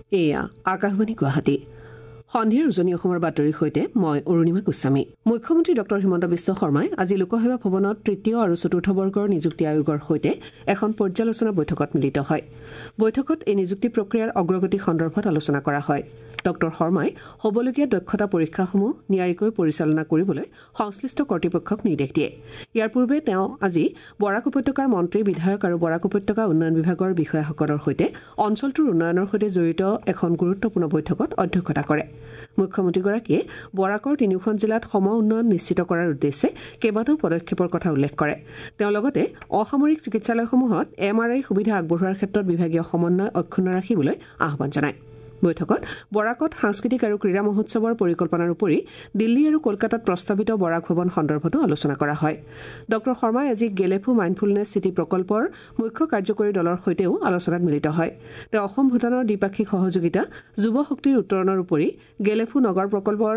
এয়া আকাশবাণী গুৱাহাটী সন্ধিয়াৰ উজনি অসমৰ বাতৰিৰ সৈতে মই অৰুণিমা গোস্বামী। মুখ্যমন্ত্ৰী ডঃ হিমন্ত বিশ্ব শৰ্মাই আজি লোকসেৱা ভৱনত তৃতীয় আৰু চতুৰ্থ বৰ্গৰ নিযুক্তি আয়োগৰ সৈতে এখন পৰ্যালোচনা বৈঠকত মিলিত হয়। বৈঠকত এই নিযুক্তি প্ৰক্ৰিয়াৰ অগ্ৰগতি সন্দৰ্ভত আলোচনা কৰা হয়। ডঃ শৰ্মাই হ'বলগীয়া দক্ষতা পৰীক্ষাসমূহ নিয়াৰিকৈ পৰিচালনা কৰিবলৈ সংশ্লিষ্ট কৰ্তৃপক্ষক নিৰ্দেশ দিয়ে। ইয়াৰ পূৰ্বে তেওঁ আজি বৰাক উপত্যকাৰ মন্ত্ৰী বিধায়ক আৰু বৰাক উপত্যকা উন্নয়ন বিভাগৰ বিষয়াসকলৰ সৈতে অঞ্চলটোৰ উন্নয়নৰ সৈতে জড়িত এখন গুৰুত্বপূৰ্ণ বৈঠকত অধ্যক্ষতা কৰে। মুখ্যমন্ত্ৰীগৰাকীয়ে বৰাকৰ তিনিওখন জিলাত সম উন্নয়ন নিশ্চিত কৰাৰ উদ্দেশ্যে কেইবাটাও পদক্ষেপৰ কথা উল্লেখ কৰে। তেওঁ লগতে অসামৰিক চিকিৎসালয়সমূহত MRI সুবিধা আগবঢ়োৱাৰ ক্ষেত্ৰত বিভাগীয় সমন্বয় অক্ষুণ্ণ ৰাখিবলৈ আহ্বান জনায়। বৈঠকত বৰাকত সাংস্কৃতিক আৰু ক্ৰীড়া মহোৎসৱৰ পৰিকল্পনাৰ উপৰি দিল্লী আৰু কলকাতাত প্ৰস্তাৱিত বৰাক ভৱন সন্দৰ্ভতো আলোচনা কৰা হয়। ডঃ শৰ্মাই আজি গেলেফু মাইণ্ডফুলনেছ চিটি প্ৰকল্পৰ মুখ্য কাৰ্যকৰী দলৰ সৈতেও আলোচনাত মিলিত হয়। তেওঁ অসম ভূটানৰ দ্বিপাক্ষিক সহযোগিতা যুৱ শক্তিৰ উত্তৰণৰ উপৰি গেলেফু নগৰ প্ৰকল্পৰ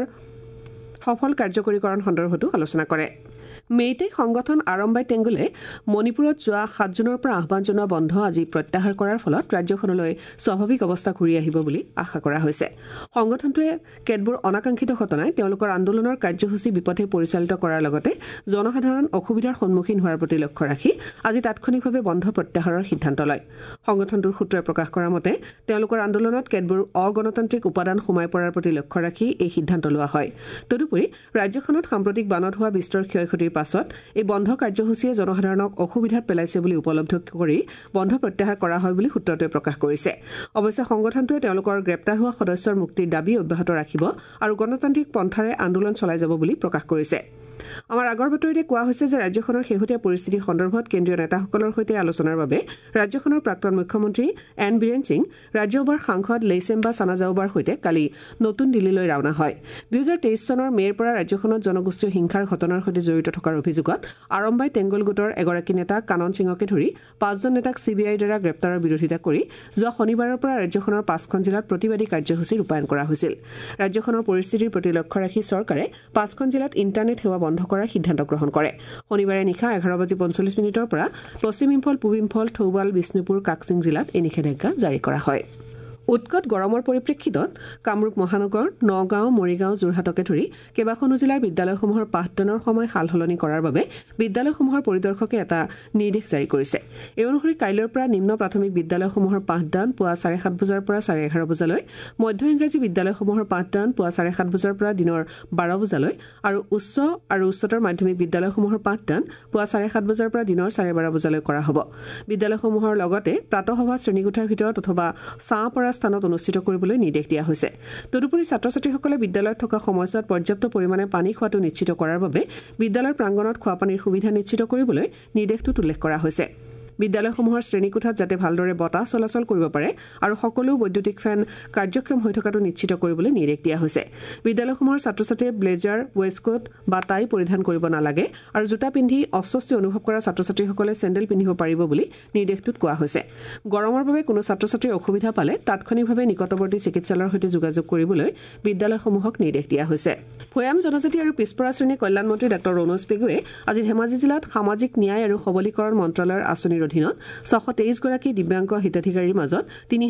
সফল কাৰ্যকৰীকৰণ সন্দৰ্ভতো আলোচনা কৰে। মেইটেই সংগঠন আৰম্বাই টেংগুলে মণিপুৰত যোৱা ৭ জুনৰ পৰা আহ্বান জনোৱা বন্ধ আজি প্ৰত্যাহাৰ কৰাৰ ফলত ৰাজ্যখনলৈ স্বাভাৱিক অৱস্থা ঘূৰি আহিব বুলি আশা কৰা হৈছে। সংগঠনটোৱে কেতবোৰ অনাকাংক্ষিত ঘটনাই তেওঁলোকৰ আন্দোলনৰ কাৰ্যসূচী বিপথে পৰিচালিত কৰাৰ লগতে জনসাধাৰণ অসুবিধাৰ সন্মুখীন হোৱাৰ প্ৰতি লক্ষ্য ৰাখি আজি তাৎক্ষণিকভাৱে বন্ধ প্ৰত্যাহাৰৰ সিদ্ধান্ত লয়। সংগঠনটোৰ সূত্ৰই প্ৰকাশ কৰা মতে তেওঁলোকৰ আন্দোলনত কেতবোৰ অগণতান্ত্ৰিক উপাদান সোমাই পৰাৰ প্ৰতি লক্ষ্য ৰাখি এই সিদ্ধান্ত লোৱা হয়। তদুপৰি ৰাজ্যখনত সাম্প্ৰতিক বানত হোৱা বিস্তৰ ক্ষয়ক্ষতিৰ পাছত এই বন্ধ কাৰ্যসূচীয়ে জনসাধাৰণক অসুবিধাত পেলাইছে বুলি উপলব্ধ কৰি বন্ধ প্ৰত্যাহাৰ কৰা হয় বুলি সূত্ৰটোৱে প্ৰকাশ কৰিছে। অৱশ্যে সংগঠনটোৱে তেওঁলোকৰ গ্ৰেপ্তাৰ হোৱা সদস্যৰ মুক্তিৰ দাবী অব্যাহত ৰাখিব আৰু গণতান্ত্ৰিক পন্থাৰে আন্দোলন চলাই যাব বুলি প্ৰকাশ কৰিছে। আমাৰ আগৰ বাতৰিতে কোৱা হৈছে যে ৰাজ্যখনৰ শেহতীয়া পৰিস্থিতি সন্দৰ্ভত কেন্দ্ৰীয় নেতাসকলৰ সৈতে আলোচনাৰ বাবে ৰাজ্যখনৰ প্ৰাক্তন মুখ্যমন্ত্ৰী এন বীৰেন সিং ৰাজ্যসভাৰ সাংসদ লেইচেম্বা চানাজাওবাৰ সৈতে কালি নতুন দিল্লীলৈ ৰাওনা হয়। 2023 চনৰ মে'ৰ পৰা ৰাজ্যখনত জনগোষ্ঠীয় হিংসাৰ ঘটনাৰ সৈতে জড়িত থকাৰ অভিযোগত আৰম্বাই টেংগল গোটৰ এগৰাকী নেতা কানন সিঙকে ধৰি 5জন নেতাক CBIৰ দ্বাৰা গ্ৰেপ্তাৰৰ বিৰোধিতা কৰি যোৱা শনিবাৰৰ পৰা ৰাজ্যখনৰ 5খন জিলাত প্ৰতিবাদী কাৰ্যসূচী ৰূপায়ণ কৰা হৈছিল। ৰাজ্যখনৰ পৰিস্থিতিৰ প্ৰতি লক্ষ্য ৰাখি চৰকাৰে 5খন জিলাত ইণ্টাৰনেট সেৱা বন্ধ কৰাৰ সিদ্ধান্ত গ্ৰহণ কৰে। শনিবাৰে নিশা 11:45 পৰা পশ্চিম ইম্ফল, পূব ইম্ফল, থৌবাল, বিষ্ণুপুৰ, কাকচিং জিলাত এই নিষেধাজ্ঞা জাৰি কৰা হয়। উৎকট গৰমৰ পৰিপ্ৰেক্ষিতত কামৰূপ মহানগৰ, নগাঁও, মৰিগাঁও, যোৰহাটকে ধৰি কেইবাখনো জিলাৰ বিদ্যালয়সমূহৰ পাঠদানৰ সময় সাল সলনি কৰাৰ বাবে বিদ্যালয়সমূহৰ পৰিদৰ্শকে এটা নিৰ্দেশ জাৰি কৰিছে। এই অনুসৰি কাইলৈৰ পৰা নিম্ন প্ৰাথমিক বিদ্যালয়সমূহৰ পাঠদান পুৱা 7:30 বজাৰ পৰা 11:30 বজালৈ, মধ্য ইংৰাজী বিদ্যালয়সমূহৰ পাঠদান পুৱা 7:30 বজাৰ পৰা দিনৰ 12 বজালৈ আৰু উচ্চ আৰু উচ্চতৰ মাধ্যমিক বিদ্যালয়সমূহৰ পাঠদান পুৱা 7:30 বজাৰ পৰা দিনৰ 12:30 বজালৈ কৰা হ'ব। বিদ্যালয়সমূহৰ লগতে প্ৰাতঃসভা শ্ৰেণীকোঠাৰ ভিতৰত অথবা ছাঁ পৰা স্থানত অনুষ্ঠিত কৰিবলৈ নিৰ্দেশ দিয়া হৈছে। তদুপৰি ছাত্ৰ ছাত্ৰীসকলে বিদ্যালয়ত থকা সময়ছোৱাত পৰ্যাপ্ত পৰিমাণে পানী খোৱাটো নিশ্চিত কৰাৰ বাবে বিদ্যালয়ৰ প্ৰাংগণত খোৱাপানীৰ সুবিধা নিশ্চিত কৰিবলৈ নিৰ্দেশটোত উল্লেখ কৰা হৈছে। বিদ্যালয়সমূহৰ শ্ৰেণীকোঠাত যাতে ভালদৰে বতাহ চলাচল কৰিব পাৰে আৰু সকলো বৈদ্যুতিক ফেন কাৰ্যক্ষম হৈ থকাটো নিশ্চিত কৰিবলৈ নিৰ্দেশ দিয়া হৈছে। বিদ্যালয়সমূহৰ ছাত্ৰ ছাত্ৰীয়ে ব্লেজাৰ, ৱেষ্টকোট বা টাই পৰিধান কৰিব নালাগে আৰু জোতা পিন্ধি অস্বস্তি অনুভৱ কৰা ছাত্ৰ ছাত্ৰীসকলে চেণ্ডেল পিন্ধিব পাৰিব বুলি নিৰ্দেশটোত কোৱা হৈছে। গৰমৰ বাবে কোনো ছাত্ৰ ছাত্ৰীৰ অসুবিধা পালে তাৎক্ষণিকভাৱে নিকটৱৰ্তী চিকিৎসালয়ৰ সৈতে যোগাযোগ কৰিবলৈ বিদ্যালয়সমূহক নিৰ্দেশ দিয়া হৈছে। ভৈয়াম জনজাতি আৰু পিছপৰা শ্ৰেণী কল্যাণ মন্ত্ৰী ডঃ ৰণোজ পেগুৱে আজি ধেমাজি জিলাত সামাজিক ন্যায় আৰু সবলীকৰণ মন্ত্ৰালয়ৰ আঁচনিৰ অধীনত 623 গৰাকী দিব্যাংগ হিতাধিকাৰীৰ মাজত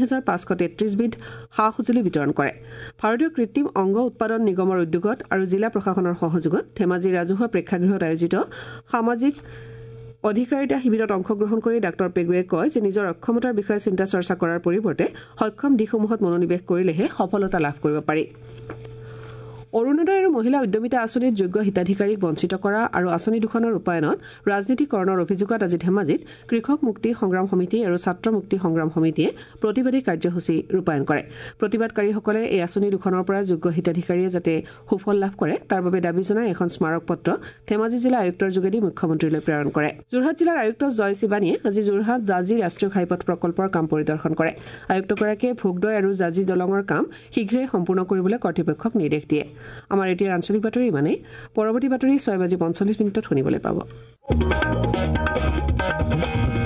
3533 বিধ সা সঁজুলি বিতৰণ কৰে। ভাৰতীয় কৃত্ৰিম অংগ উৎপাদন নিগমৰ উদ্যোগত আৰু জিলা প্ৰশাসনৰ সহযোগত ধেমাজিৰ ৰাজহুৱা প্ৰেক্ষাগৃহত আয়োজিত সামাজিক অধিকাৰিতা শিবিৰত অংশগ্ৰহণ কৰি ডাঃ পেগুৱে কয় যে নিজৰ অক্ষমতাৰ বিষয়ে চিন্তা চৰ্চা কৰাৰ পৰিৱৰ্তে সক্ষম দিশসমূহত মনোনিৱেশ কৰিলেহে সফলতা লাভ কৰিব পাৰি। অৰুণোদয় আৰু মহিলা উদ্যমিতা আঁচনিত যোগ্য হিতাধিকাৰীক বঞ্চিত কৰা আৰু আঁচনি দুখনৰ ৰূপায়ণত ৰাজনীতিকৰণৰ অভিযোগত আজি ধেমাজিত কৃষক মুক্তি সংগ্ৰাম সমিতি আৰু ছাত্ৰ মুক্তি সংগ্ৰাম সমিতিয়ে প্ৰতিবাদী কাৰ্যসূচী ৰূপায়ণ কৰে। প্ৰতিবাদকাৰীসকলে এই আঁচনি দুখনৰ পৰা যোগ্য হিতাধিকাৰীয়ে যাতে সুফল লাভ কৰে তাৰ বাবে দাবী জনাই এখন স্মাৰক পত্ৰ ধেমাজি জিলা আয়ুক্তৰ যোগেদি মুখ্যমন্ত্ৰীলৈ প্ৰেৰণ কৰে। যোৰহাট জিলাৰ আয়ুক্ত জয় শিৱানীয়ে আজি যোৰহাট জাজি ৰাষ্ট্ৰীয় ঘাইপথ প্ৰকল্পৰ কাম পৰিদৰ্শন কৰে। আয়ুক্তগৰাকীয়ে ভোগদৈ আৰু জাজি দলঙৰ কাম শীঘ্ৰে সম্পূৰ্ণ কৰিবলৈ কৰ্তৃপক্ষক নিৰ্দেশ দিয়ে। আমাৰ এতিয়াৰ আঞ্চলিক বাতৰি ইমানেই। পৰৱৰ্তী বাতৰি 6:45 শুনিবলৈ পাব।